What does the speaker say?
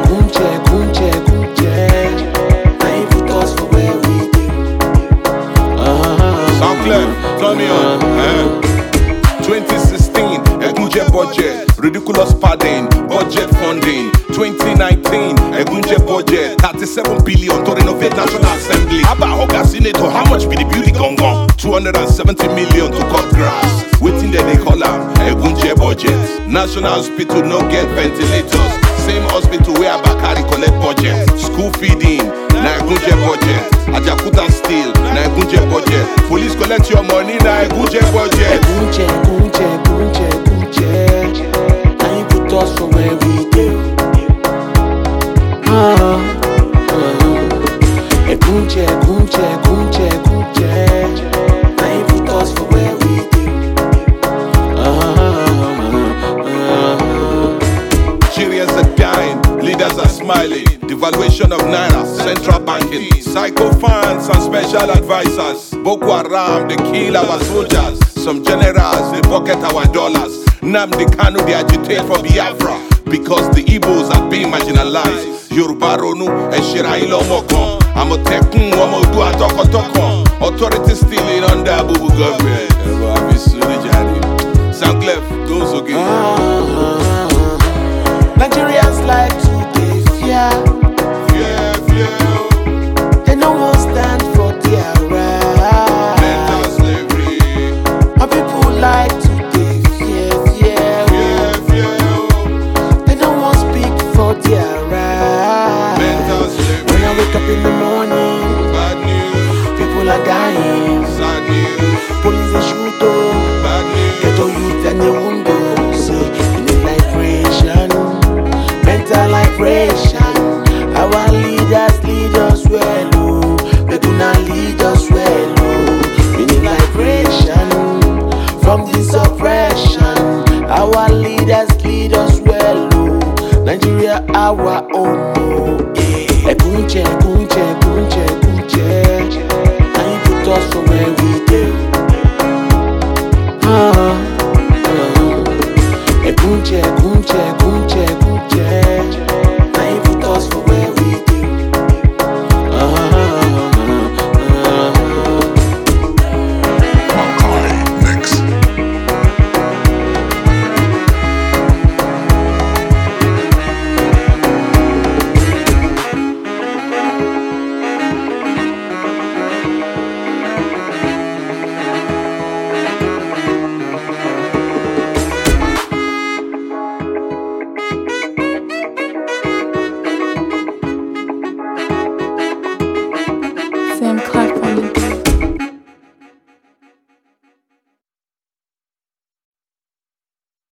Now you put us for where we do. Soundclef, turn me on. 2016, Egunje budget, ridiculous padding, budget funding. 2019, Egunje budget, 37 billion to renovate National Assembly. Abba Hoga Senator, how much be the beauty gone? 270 million to cut grass. Waiting there they call am Egunje budget. National hospital no get ventilators. Same hospital where Bakari collect budget. School feeding, na Egunje budget. Ajakuta steel, na Egunje budget. Police collect your money, na Egunje budget. Egunje. Now you put us for where we do. Egunje. Now you put us for where we do. Nigerians are dying, leaders are smiling. Devaluation of naira, central banking, psycho fans and special advisors. Boko Haram, they kill our soldiers. Some generals, they pocket our dollars. Nnamdi Kanu, they agitate for Biafra because the Igbos are being marginalized. Yoruba Ronu, Eshira Ilomokon, Amotekun, Wamodu Atokotokon. Authorities still in under Abubu government. Soundclef goes again. Nigerians like to be fear. They no one stand for their right. Mental slavery. My people like to be fear. They no one speak for their right. Mental slavery. When I wake up in the morning, Bad news. people are dying. Sad news. Police they shoot up. Bad news. Get to youth and they won't go. Say, we need liberation, mental liberation. Our leaders lead us well, oh. They do not lead us well, oh. We need liberation from this oppression. Our leaders lead us well, oh. Nigeria, our own, oh. Egunje. Now you put us for where we do. Egunje.